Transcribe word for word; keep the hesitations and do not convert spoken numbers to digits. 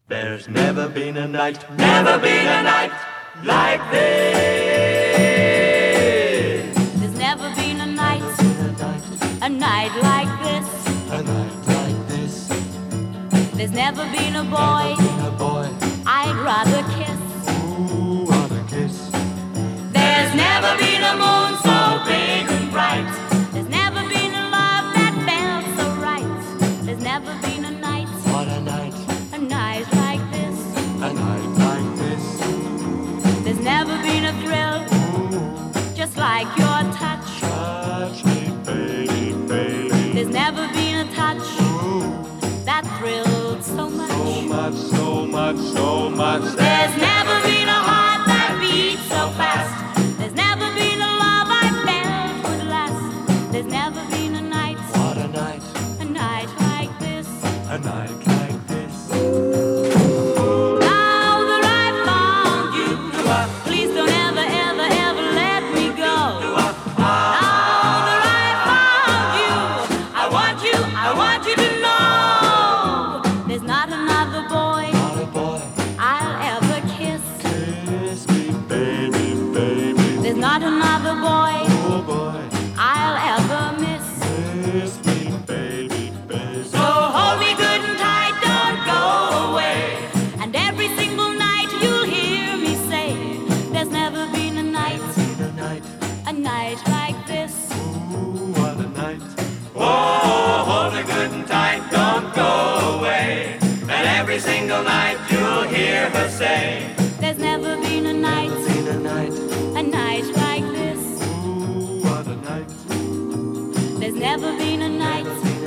There's never been a night, never been a night like this. There's never been a night, a night like this. A night like this. There's never been a boy, Never been a boy. I'd rather kiss. Ooh, what a kiss. There's never been a moon so big and bright. There's never been a love that felt so right. There's never been a night, What a night, a night like this. a night like this. There's never been a thrill, just like your touch. Touch me, baby, baby. There's never been a touch that thrilled so much. So much, so much, so much. There's never been a heart that beats so fast. There's never been a love I felt would last. There's never been a night, What a night, a night like this. a night like this. Now that I've found you, please don't ever, ever, ever let me go. Now that I've found you, I want you, I want you to know there's not another boy What a boy, I'll ever kiss. kiss me, baby, baby. There's not another boy Oh boy, I'll ever miss. kiss me, baby, baby. So hold me good and tight, don't go away. And every single night you'll hear me say, there's never been a night, Been a night, a night like this. ooh, what a night. Oh, hold me good and tight, don't go away. And every single night you'll hear her say, There's never been a night, been a night, a night like this. ooh, what a night. There's never been a night,